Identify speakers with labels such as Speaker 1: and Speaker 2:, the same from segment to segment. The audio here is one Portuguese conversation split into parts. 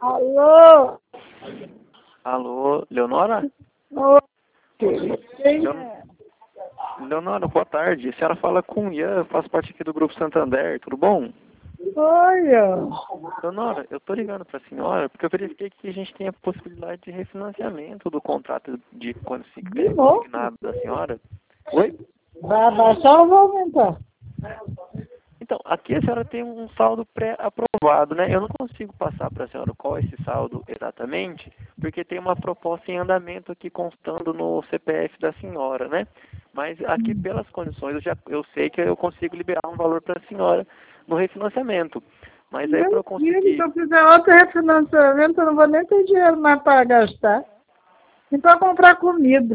Speaker 1: Alô?
Speaker 2: Alô, Leonora?
Speaker 1: Oi, filho. Quem
Speaker 2: Leon-
Speaker 1: é?
Speaker 2: Leonora, boa tarde. A senhora fala com o Ian, eu faço parte aqui do Grupo Santander, tudo bom?
Speaker 1: Olha,
Speaker 2: Leonora, eu tô ligando pra senhora porque eu verifiquei que a gente tem a possibilidade de refinanciamento do contrato de
Speaker 1: de novo?
Speaker 2: consignado da senhora. Oi?
Speaker 1: Vai abaixar ou vai aumentar?
Speaker 2: Então, aqui a senhora tem um saldo pré-aprovado, né? Eu não consigo passar para a senhora qual é esse saldo exatamente, porque tem uma proposta em andamento aqui constando no CPF da senhora, né? Mas aqui pelas condições eu sei que eu consigo liberar um valor para a senhora no refinanciamento. Mas aí para
Speaker 1: Meu
Speaker 2: eu
Speaker 1: filho, se
Speaker 2: conseguir.
Speaker 1: eu fizer outro refinanciamento, eu não vou nem ter dinheiro mais para gastar. E para comprar comida.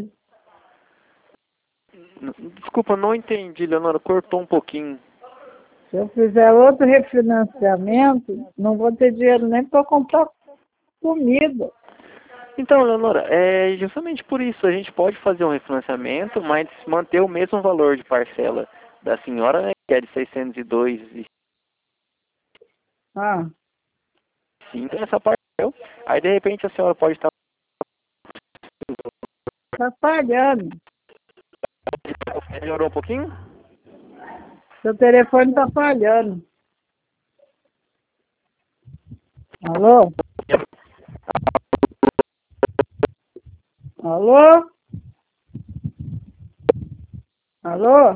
Speaker 2: Desculpa, não entendi, Leonora, cortou um pouquinho.
Speaker 1: Se eu fizer outro refinanciamento, não vou ter dinheiro nem para comprar comida.
Speaker 2: Então, Leonora, é justamente por isso a gente pode fazer um refinanciamento, mas manter o mesmo valor de parcela da senhora, né, que é de 602,05
Speaker 1: Ah,
Speaker 2: essa parcela. Aí de repente a senhora pode estar
Speaker 1: tá falhando.
Speaker 2: melhorou um pouquinho?
Speaker 1: Seu telefone tá falhando. Alô? Alô? Alô?